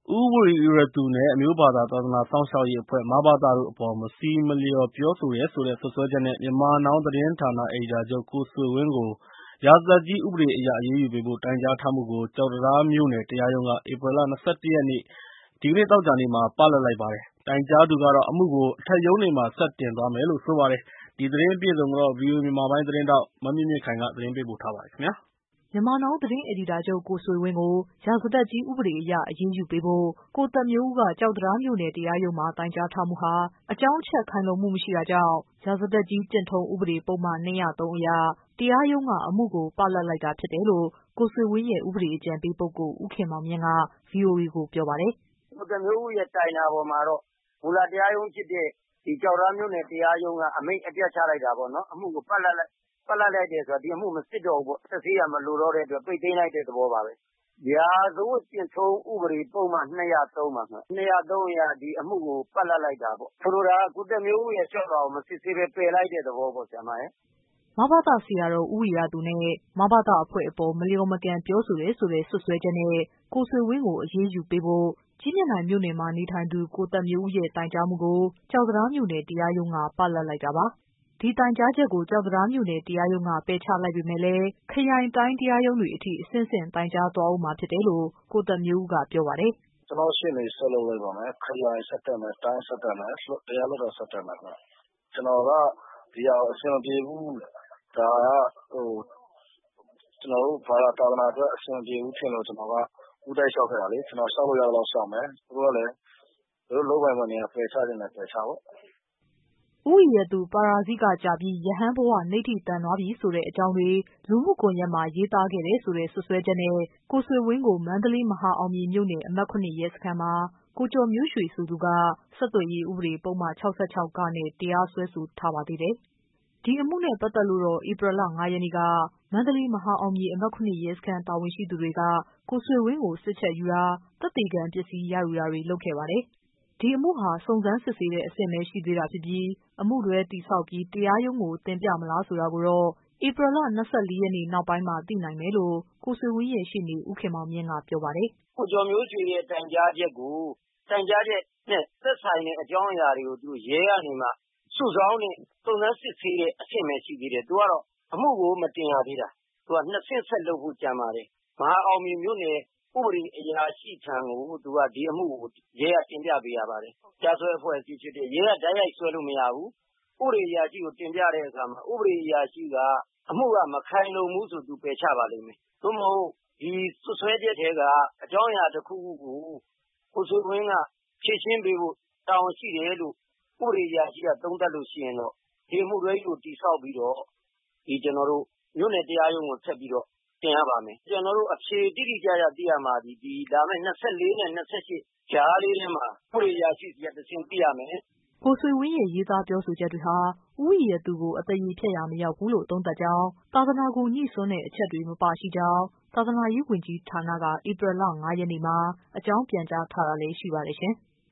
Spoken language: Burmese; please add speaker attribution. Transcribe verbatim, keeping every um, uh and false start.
Speaker 1: ဦးဝီရသူနဲ့ အမျိုးဘာသာသာသနာစောင့်ရှောက်ရေးအဖွဲ့ မဘသတို့အပေါ် မဆီမလျော်ပြောဆိုတယ်ဆိုတဲ့ စွပ်စွဲချက်နဲ့ Myanmar Now သတင်းဌာန အယ်ဒီတာချုပ် ကိုဆွေဝင်းကို ရာဇသတ်ကြီးဥပဒေအရ အရေးယူပေးဖို့ တိုင်ကြားထားမှုကို ကျောက်တံတားမြို့နယ်တရားရုံးက ဧပြီလ ၂၁ ရက်နေ့ ဒီကနေ့ သောကြာနေ့မှာ ပလပ်လိုက်ပါတယ်။ တိုင်ကြားသူကတော့ အမှုကို အထက်ရုံးတွေမှာ ဆက်တင်သွားမယ်လို့ ဆိုပါတယ်။ ဒီသတင်းအပြည့်အစုံကိုတော့ ဗွီအိုအေမြန်မာပိုင်းသတင်းထောက် မမြင့်မြင့်ခိုင်က သတင်းပေးပို့ထားပါတယ်။
Speaker 2: Myanmar Now သတင်းအယ်ဒီတာချုပ် ကိုဆွေဝင်းကို ရာဇသတ်ကြီးဥပဒေအရ အရေးယူပေးဖို့ ကိုသက်မျိုးဦးက ကျောက်တံတားမြို့နယ်တရားရုံးမှာ တိုင်ကြားထားမှုဟာ အကြောင်းအချက်ခိုင်လုံမှုမရှိတာကြောင့် ရာဇသတ်ကြီးကျင့်ထုံးဥပဒေပုဒ်မ ၂၀၃ အရ တရားရုံးကအမှုကို ပလပ်လိုက်တာဖြစ်တယ်လို့ ကိုဆွေဝင်းရဲ့ ဥပဒေအကြံပေးပုဂ္ဂိုလ် ဦးခင်မောင်မြင့်က ဗွီအိုအေကိုပြောပါတယ်
Speaker 3: ။ “ကိုသက်မျိုးဦးရဲ့တိုင်တာပေါ်မှာတော့ မူလတရားရုံးဖြစ်တဲ့ ဒီကျောက်တံတားမြို့နယ်တရားရုံးကအမိန့်အပြတ်ချလိုက်တာပေါ့နော်။ အမှုကိုပလပ်လိုက်ပလပ်လိုက်တယ်ဆိုတာ ဒီအမှုမစစ်တော့ဘူးပေါ့။ စစ်ဆေးရမလိုတော့တဲ့အတွက် ပိတ်သိမ်းလိုက်တဲ့သဘောပါပဲ။ ရာဇဝတ်ကျင့်ထုံးဥပဒေပုဒ်မ ၂၀၃ ပါခင်ဗျ။ ၂၀၃ အရဒီအမှုကိုပလပ်လိုက်တာပေါ့။ ဆိုလိုတာက ကိုသက်မျိုးဦးရဲ့လျှောက်လွှာကိုမစစ်ဆေးဘဲ ပယ်လိုက်တဲ့သဘောပေါ့ဆရာမရယ်။
Speaker 2: ” မဘသဆရာတော် ဦးဝီရသူနဲ့ မဘသအဖွဲ့အပေါ် မလျော်မကန်ပြောဆိုတယ်ဆိုတဲ့ စွပ်စွဲချက်နဲ့ ကိုဆွေဝင်းကို အရေးယူပေးဖို့ ကြည့်မြင်တိုင်မြို့နယ်မှာနေထိုင်သူ ကိုသက်မျိုးဦးရဲ့ တိုင်ကြားမှုကို ကျောက်တံတားမြို့နယ်တရားရုံးက ပလပ်လိုက်တာပါ။ ဒီတိုင်ကြားချက်ကို ကျောက်တံတားမြို့နယ်တရားရုံးက ပယ်ချလိုက်ပေမယ့်လည်း ခရိုင်တိုင်းတရားရုံးတွေအထိ အဆင့်ဆင့်တိုင်ကြားသွားဦးမှာဖြစ်တယ်လို့ ကိုသက်မျိုးဦးကပြောပါတယ်
Speaker 4: ။ “ကျနော်တို့ရှေ့နေဆက်လုပ်လိုက်ပါမယ်။ ခရိုင်ဆက်တက်မယ်။ တိုင်းဆက်တက်မယ်။ တရားလွှတ်တော်ဆက်တက်မယ်ခင်ဗျ။ ကျနော်ကဒီဟာကိုအဆင်မပြေဘူး။ ဒါကဟိုကျနော်တို့ဘာသာသာသနာအတွက်အဆင်မပြေဘူးထင်လို့ ကျနော်ကဦးတိုက်လျှောက်ခဲ့တာလေ။ ကျနော်လျှောက်လို့ရသလောက်လျှောက်မယ်။ သူတို့ကလည်းသူတို့လုပ်ပိုင်ခွင့်တွေကပယ်ချချင်တယ်ပယ်ချပေါ့။”
Speaker 2: ဦးဝီရသူ ပါရာဇိကကျပြီး ရဟန်းဘဝနိဋ္ဌိတန်သွားပြီဆိုတဲ့အကြောင်းတွေ လူမှုကွန်ယက်မှာ ရေးသားခဲ့တယ်ဆိုတဲ့ စွပ်စွဲချက်နဲ့ ကိုဆွေဝင်းကို မန္တလေး မဟာအောင်မြေမြို့နယ် အမှတ် ၇ ရဲစခန်းမှာ ကိုကျော်မျိုးရွှေဆိုသူက ဆက်သွယ်ရေးဥပဒေပုဒ်မ ၆၆ ဃ နဲ့ တရားစွဲဆိုထားပါသေးတယ်။ ဒီအမှုနဲ့ပတ်သက်လို့တော့ ဧပြီလ ၅ ရက်နေ့က မန္တလေး မဟာအောင်မြေ အမှတ် ၇ ရဲစခန်းတာဝန်ရှိသူတွေက ကိုဆွေဝင်းကို စစ်ချက်ယူတာ၊ သက်သေခံပစ္စည်းရယူတာတွေ လုပ်ခဲ့ပါတယ်။ ဒီအမှုဟာ စုံစမ်းစစ်ဆေးတဲ့အဆင့်ပဲရှိသေးတာဖြစ်ပြီး အမှုတွဲတည်ဆောက်ပြီး တရားရုံးကို တင်ပြမလားဆိုတာကိုတော့ ဧပြီလ ၂၄ ရက်နေ့နောက်ပိုင်းမှ သိနိုင်မယ်လို့ ကိုဆွေဝင်းရဲ့ရှေ့နေ ဦးခင်မောင်မြင့်ကပြောပါတယ်
Speaker 3: ။ “ကိုကျော်မျိုးရွှေရဲ့တိုင်ကြားချက်ကိုတိုင်ကြားချက်နဲ့သက်ဆိုင်တဲ့အကြောင်းအရာတွေကိုသူတို့ရဲကနေမှစုဆောင်းတဲ့စုံစမ်းစစ်ဆေးတဲ့အဆင့်ပဲရှိသေးတယ်။ သူကတော့အမှုကိုမတင်ရသေးတာ။ သူကနှစ်ဆင့်ဆက်လုပ်ဖို့ကြံပါတယ်။ မဟာအောင်မြေမြို့နယ်ဥပဒေအရာရှိထံကိုသူကဒီအမှုကိုရဲကတင်ပြပေးရပါတယ်။ တရားစွဲအဖွဲ့အစည်းဖြစ်တဲ့ရဲကတိုက်ရိုက်စွဲလို့မရဘူး။ ဥပဒေအရာရှိကိုတင်ပြတဲ့အခါမှာဥပဒေအရာရှိကအမှုကမခိုင်လုံဘူးဆိုသူပယ်ချပါလိမ့်မယ်။ သို့မဟုတ်ဒီစွပ်စွဲချက်ထဲကအကြောင်းအရာတစ်ခုခုကိုကိုဆွေဝင်းကဖြေရှင်းပေးဖို့တာဝန်ရှိတယ်လို့ဥပဒေအရာရှိကသုံးသပ်လို့ရှိရင်တော့ဒီအမှုတွဲကြီးကိုတည်ဆောက်ပြီးတော့ဒီကျွန်တော်တို့မြို့နယ်တရားရုံးကိုဆက်ပြီးတော့တင်ရပါမယ်။ ကျွန်တော်တို့အဖြေတိတိကျကျသိရမှာဒီဒီလာမယ့်၂၄နဲ့၂၈ကြားလေးထဲမှာဥပဒေအရာရှိဆီကတဆင့်သိရမယ်။
Speaker 2: ” ကိုဆွေဝင်းရဲ့ရေးသားပြောဆိုချက်တွေဟာ ဦးဝီရသူကို အသရေဖျက်ရာမရောက်ဘူးလို့သုံးသပ်ကြောင်း သာသနာကိုညှိစွန်းတဲ့အချက်တွေမပါရှိကြောင်း သာသနာရေးဝန်ကြီးဌာနက ဧပြီလ ၅ ရက်နေ့မှာ အကြောင်းပြန်ကြားထားတာလည်းရှိပါတယ်ရှင်။